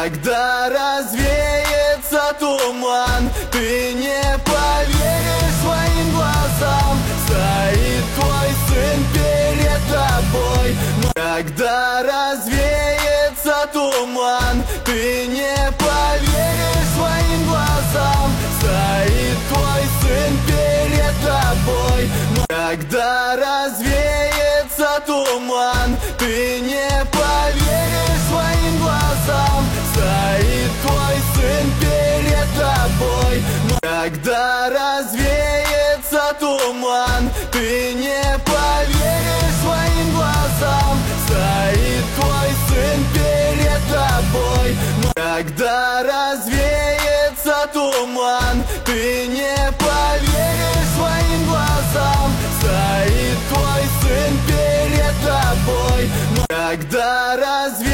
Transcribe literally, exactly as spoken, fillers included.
Когда развеется туман, ты не поверишь своим глазам. Стоит твой сын перед тобой. Когда развеется туман, ты не поверишь своим глазам. Стоит твой сын перед тобой. Когда развеется туман, ты не поверишь своим глазам. Стоит твой сын перед тобой. Когда развеется туман, ты не поверишь своим глазам. Стоит твой сын перед тобой. Когда развеется туман, ты не поверишь своим глазам. Стоит твой сын перед тобой. Когда развеется